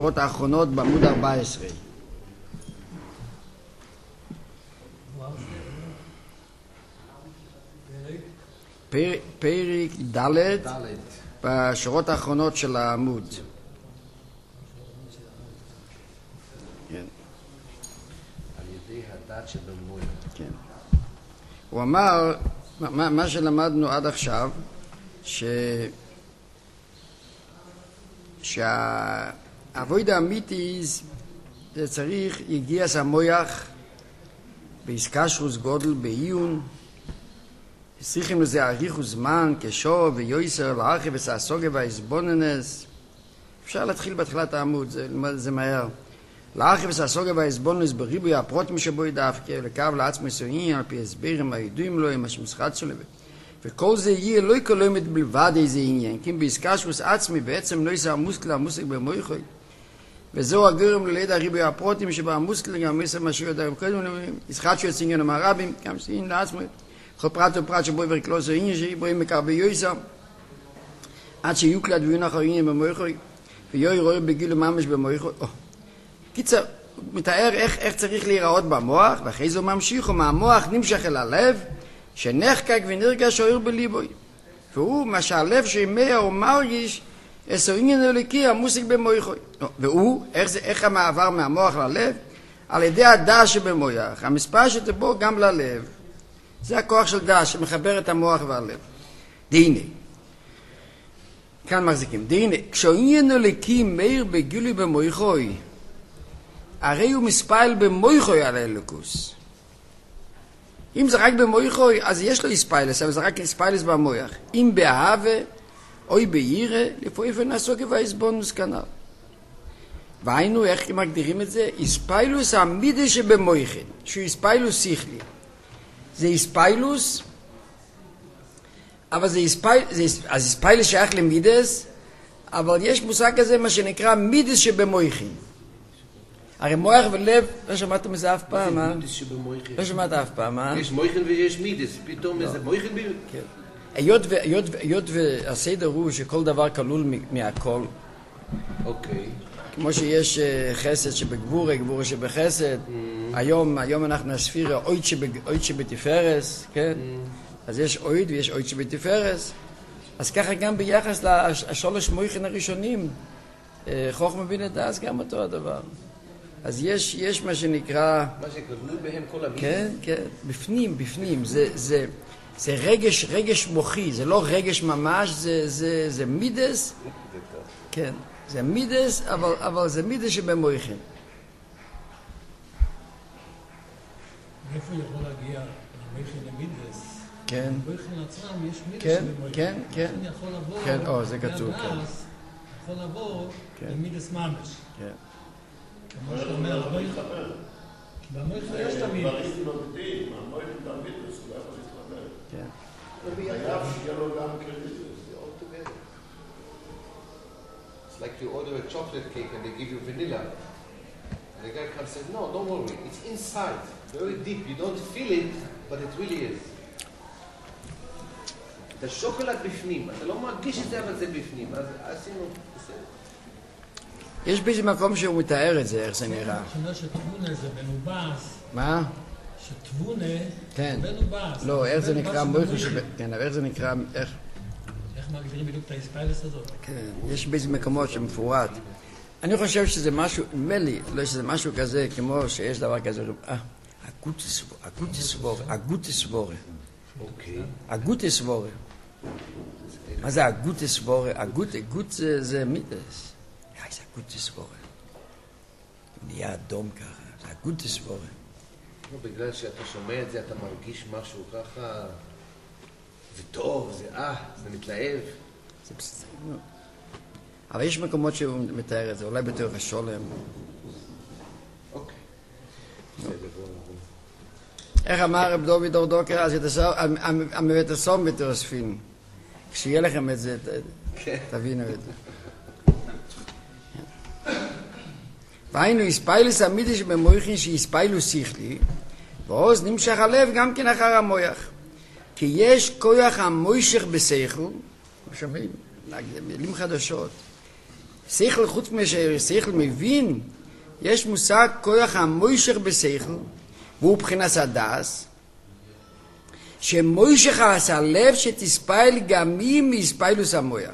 השורות האחרונות בעמוד 14. פרק ד' בשורות האחרונות של העמוד. כן. על ידי הדת שבמויה. כן. הוא אמר, מה שלמדנו עד עכשיו, שהעבודה האמיתית זה צריך יגיעס המויח בהסקשרוס גודל בעיון, צריכים לזה אריכות זמן כשוב ויועסר לאחי וסעסוגה והאסבוננס. אפשר להתחיל בתחילת העמוד, זה מהר. לאחי וסעסוגה והאסבוננס בריבוי הפרוטים שבו ידווקא לקו לעצמו יסועים על פי הסברים הידועים לו עם השמשחת שלו, וכל זה יהיה לא יקולמת בלבד איזה עניין, כי בהסקשרוס עצמי בעצם לא יישא המוסקל המוסק במויכוי, וזהו הגורם לליד הריבוי הפרוטים שבו המוסקל גם מסר משהו יותר קודם, ישחט שיוצא עניין המערבים, גם סעין לעצמו, כל פרט ופרט שבו יבר קלוסו עניין שבו מקרבי יויסר, עד שיוקלד ויונח העניין במויכוי, ויואי רואה בגיל ממש במויכוי. קיצר, הוא מתאר איך צריך להיראות במוח, ואחרי זה הוא ממשיך, ומהמוח נמשך אל הלב, שנחקק ונרגש אוהר בליבוי. והוא מה שהלב שימיה הוא מרגיש, עשו עניין אלוקי המוסק במויכוי. והוא, איך המעבר מהמוח ללב? על ידי הדעה שבמויח, המספר שתבוא גם ללב. זה הכוח של דעה שמחבר את המוח והלב. דהנה, כאן מחזיקים, דהנה, כשעניין אלוקי מאיר בגילוי במויכוי, הרי הוא מספייל במויכוי על האלוקוס. אם זה רק במויכוי, אז יש לו איספיילס, אבל זה רק איספיילס במויח. אם באהבה, אוי בירא, לפעמים נעסוק והאסבונוס כנ"ל. והיינו, איך מגדירים את זה? איספיילוס המידה שבמויכין, שהוא איספיילוס שכלי. זה איספיילוס, אבל זה איספיילוס שייך למידס, אבל יש מושג כזה מה שנקרא מידס שבמויכין. הרי מוח ולב, לא שמעת מזה אף פעם, מה זה מידס שבמויכין? לא שמעת אף פעם, יש מויכין ויש מידס, פתאום איזה מויכין בי... כן. היות והסדר הוא שכל דבר כלול מהכל. אוקיי. כמו שיש חסד שבגבורה, גבורה שבחסד. היום אנחנו הספירה אויד שבתפארס, כן? אז יש אויד ויש אויד שבתפארס. אז ככה גם ביחס לשלוש מויכין הראשונים, חוכמה בינה דעת גם אותו הדבר. אז יש מה שנקרא... מה שכלול בהם כל המידס? כן, כן, בפנים. זה רגש מוחי, זה לא רגש ממש, זה מידס. כן, זה מידס, אבל זה מידס שבמויכין. איפה יכול להגיע המויכין למידס? כן. במויכין עצמם יש מידס כן, שבמויכין. כן. יכול לבוא... כן, זה כתוב, כן. יכול לבוא למידס ממש. כן. כמו שאומר, במויכין יש את המידס. המויכין תמידס, הוא לא יכול להתחבר. כן. חייב שיהיה לו גם קרדיטס. It's like you order a chocolate cake and they give you vanilla. And the guy comes and says, no, don't worry, it's inside, very deep. You don't feel it, but it really is. את השוקולד בפנים, אתה לא מרגיש את זה, אבל זה בפנים. אז עשינו, בסדר. יש באיזה מקום שהוא מתאר את זה, איך זה נראה. מבחינה שתבונה זה מנובס. מה? שתבונה כן. זה מנובס. לא, איך זה נקרא מויכין כן, אבל איך זה נקרא, איך מגדירים בדיוק את האספיילס הזאת? כן, יש באיזה מקומות שמפורט. אני חושב שזה משהו, מלי, לא שזה משהו כזה, כמו שיש דבר כזה, אגוטס סבורה. אוקיי. אגוטס סבורה. מה זה אגוטס סבורה? אגוט זה מידס. זה אגוטס סבורה. נהיה אדום ככה, זה אגוטס סבורה. בגלל שאתה שומע את זה, אתה מרגיש משהו ככה, זה טוב, זה מתלהב. זה בסדר. אבל יש מקומות שהוא מתאר את זה, אולי בתור השולם. אוקיי. בסדר, בואו. איך אמר רב דוד אורדוקר, אז המבטסום בתור ספין. כשיהיה לכם את זה, תבינו את זה. והיינו, הספיילוס המידי שבמויכין שהספיילוס שכלי, ועוז נמשך הלב גם כן אחר המויח. כי יש כוח המוישך בשכל, שומעים, מילים חדשות, שכל חוץ משכל מבין, יש מושג כוח המוישך בשכל, והוא בחינת הדס, שמוישך עשה הלב שתספייל גם מי מספיילוס המויח.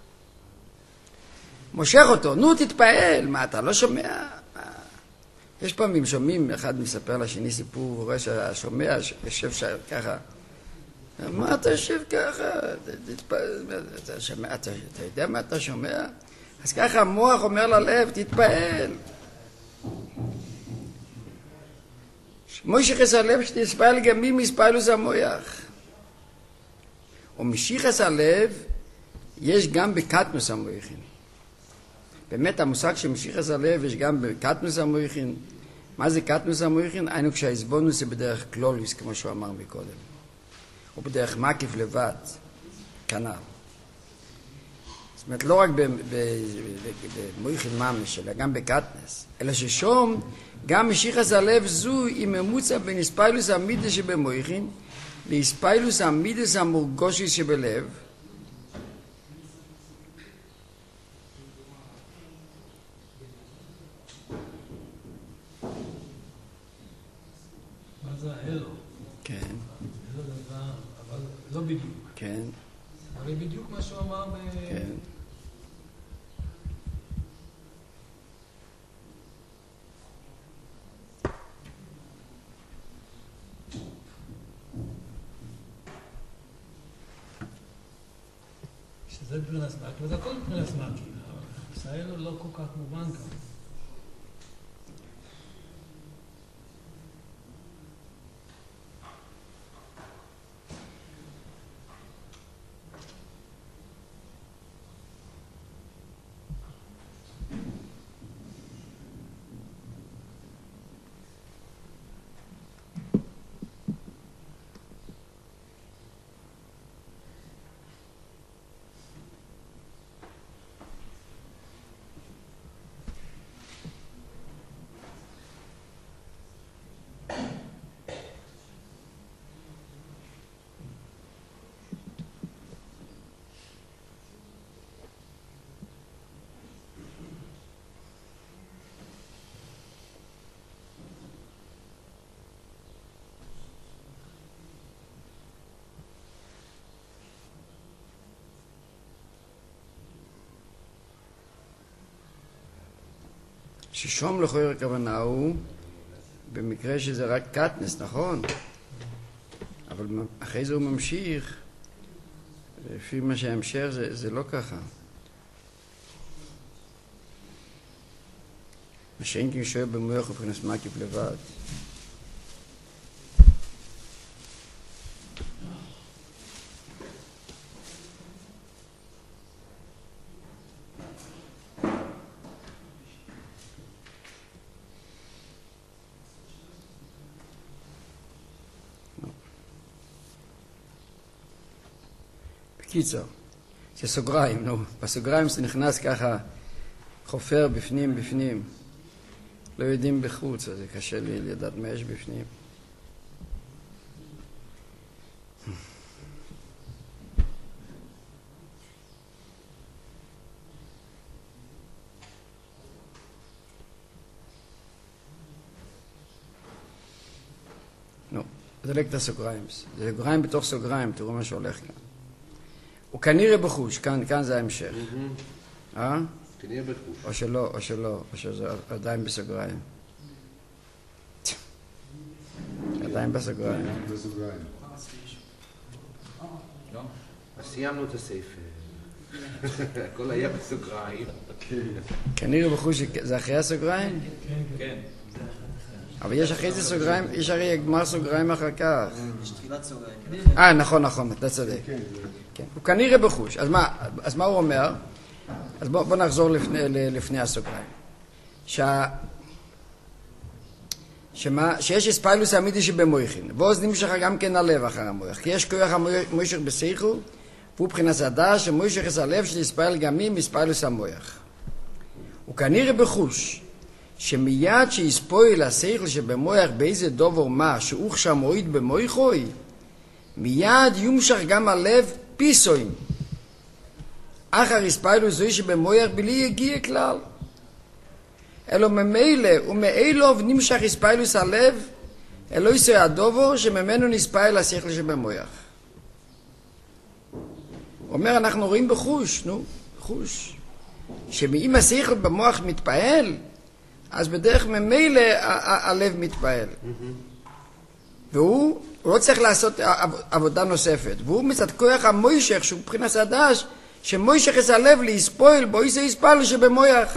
מושך אותו, נו תתפעל, מה אתה לא שומע? יש פעמים שומעים, אחד מספר לשני סיפור, הוא רואה שהשומע יושב ככה, מה אתה יושב ככה? אתה יודע מה אתה שומע? אז ככה המוח אומר ללב, תתפעל. מוישך הלב שתספייל גם מי מספיילוס המויח. ומשיחס הלב יש גם בקטנוס המויחין. באמת המושג שמשיחס הלב יש גם בקטנוס המויחין. מה זה קטנוס המויחין? היינו כשהעזבונוס זה בדרך כלוליס, כמו שהוא אמר מקודם. או בדרך מקיף לבד, כנ"ל. זאת אומרת, לא רק במויחין ממש, אלא גם בקטנס. אלא ששום, גם משיחס הלב זו היא ממוצע בין הספיילוס המידס שבמויחין, להספיילוס המידס המורגושיס שבלב, כן. זה דבר, אבל לא בדיוק. כן. הרי בדיוק מה שהוא אמר כן. שזה מבחינת סמק, וזה הכל מבחינת סמקים. ישראל לא כל כך מובן כאן. ששום לכויר הכוונה הוא במקרה שזה רק קטנס, נכון? אבל אחרי זה הוא ממשיך, לפי מה שהמשך זה לא ככה. מה שאין כי שואב במוח ובכנס מקיף לבד. קיצר, זה סוגריים, נו, בסוגריים זה נכנס ככה, חופר בפנים, לא יודעים בחוץ, אז זה קשה לי לדעת מה יש בפנים. נו, דלק את הסוגריים, זה סוגריים בתוך סוגריים, תראו מה שהולך כאן. הוא כנראה בחוש, כאן זה ההמשך. כנראה בחוש. או שזה עדיין בסוגריים. עדיין בסוגריים. אז סיימנו את הספר. הכל היה בסוגריים. כנראה בחוש זה אחרי הסוגריים? כן. אבל יש אחרי זה סוגריים, יש הרי גמר סוגריים אחר כך. יש תחילת סוגריים. נכון, אתה צודק. כן. הוא כנראה בחוש. אז מה הוא אומר? אז בוא נחזור לפני הסוגריים. שיש הספיילוס האמיתי שבמויכין, ועוז נמשך גם כן הלב אחר המויך, כי יש כוח המוישך בשכל, והוא מבחינת הדעת שמוישך את הלב של הספייל גם מי מספיילוס המויך. הוא כנראה בחוש, שמיד שיספויל השכל שבמויך באיזה דובר מה, שהוא שם מועיד במויכוי, מיד יומשך גם הלב פיסוין. אחר הספיילוס זוי שבמויח בלי יגיע כלל. אלו ממילא ומאילוב נמשך הספיילוס הלב, אלו יסוי הדובו שממנו נספייל השכל שבמויח. הוא אומר, אנחנו רואים בחוש, חוש. שאם השכל במוח מתפעל, אז בדרך ממילא הלב מתפעל. והוא לא צריך לעשות עבודה נוספת. והוא מצד כוח המוישך, שהוא מבחינת הדש, שמוישך את הלב להספויל, בו איזה יספל שבמויח.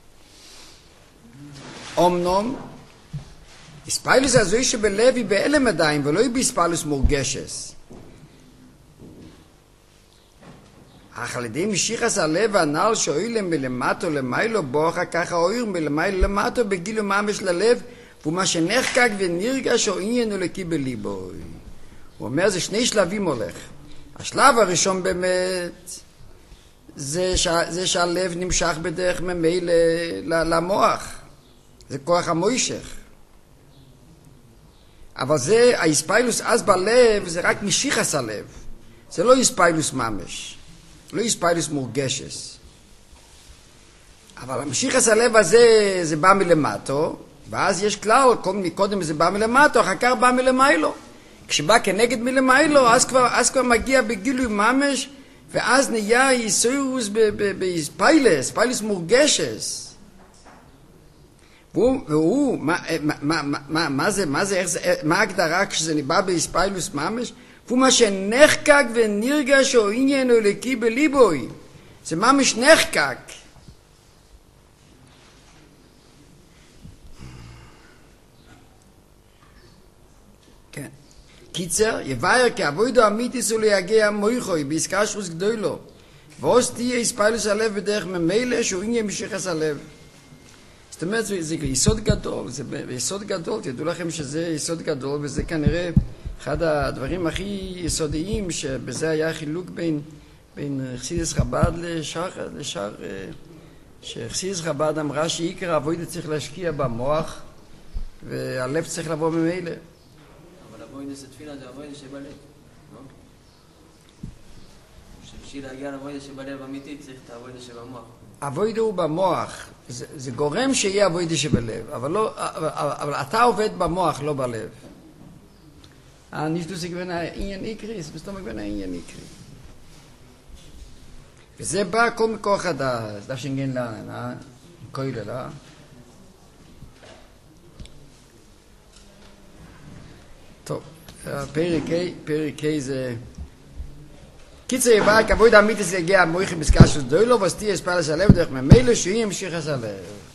אומנום, הספיילוס הזוי שבלב היא באלם עדיין, ולא היא בהספיילוס מורגשס. אך על ידי משיחס הלב הנ"ל שאוילם מלמטו למיילו בו, אחר כך האויר מלמיילו למטו בגילו ממש ללב, ומה שנחקק ונרגש או עניין ולקי בליבו. הוא אומר, זה שני שלבים הולך. השלב הראשון באמת, זה שהלב נמשך בדרך ממילא למוח. זה כוח המוישך. אבל זה, ההספיילוס אז בלב, זה רק משיחס הלב. זה לא הספיילוס ממש. לא הספיילוס מורגשס. אבל המשיחס הלב הזה, זה בא מלמטו, ואז יש כלל, קודם זה בא מלמטו, אחר כך בא מלמיילו. כשבא כנגד מלמיילו, אז כבר מגיע בגילוי ממש, ואז נהיה יסוירוס בספיילוס מורגשס. והוא, מה ההגדרה כשזה נבא בספיילוס ממש? והוא מה שנחקק ונרגש או עניין אלוקי בליבוי. זה ממש נחקק. כן. קיצר, יבאר כעבודו אמיתיס וליגע מויכוי בהסקשרוס גדולו. ועוז תהיה הספיילוס הלב בדרך ממילא שהוא עניין משיחס הלב. זאת אומרת, זה יסוד גדול, זה יסוד גדול, תדעו לכם שזה יסוד גדול, וזה כנראה אחד הדברים הכי יסודיים, שבזה היה חילוק בין חסידס חב"ד לשאר, שחסידס חב"ד אמרה שעיקר העבודה צריך להשקיע במוח, והלב צריך לבוא ממילא. אבל עבודה זה תפילה, זה עבודה שבלב, לא? שבשביל להגיע לעבודה שבלב אמיתי צריך את העבודה שבמוח. עבודה הוא במוח, זה גורם שיהיה עבודה שבלב, אבל אתה עובד במוח, לא בלב. nicht du sich wenn ein ikris, bist du wenn ein ikri. וזה בא כל מכוח הדעת, דף שינגן לה, כוילה לה. טוב, פרק ה' זה... קיצר יבא, כבוד אמיתיס יגיע מויכי בסקשרוס דוילו, וסתיע הספלס הלב דרך ממילא שהיא המשיך הלב.